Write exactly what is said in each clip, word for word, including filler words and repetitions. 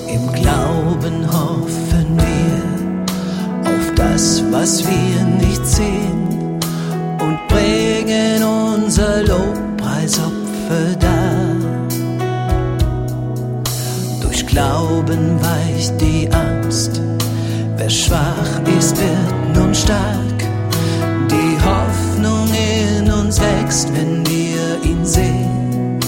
Im Glauben hoffen wir auf das, was wir nicht sehen, und bringen unser Lobpreisopfer dar. Durch Glauben weicht die Angst, wer schwach ist, wird nun stark. Die Hoffnung in uns wächst, wenn wir ihn sehen,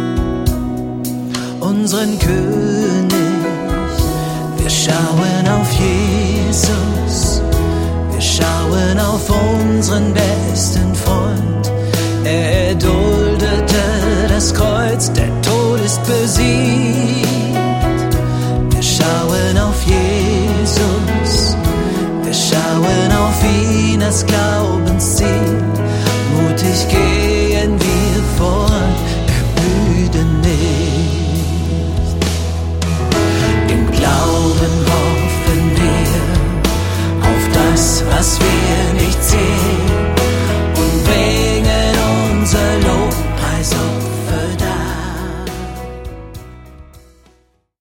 unseren König. Wir schauen auf Jesus, wir schauen auf unseren besten Freund. Er erduldete das Kreuz, der Tod ist besiegt. Wir schauen auf Jesus, wir schauen auf ihn als Glaubensziel. Mutig gehen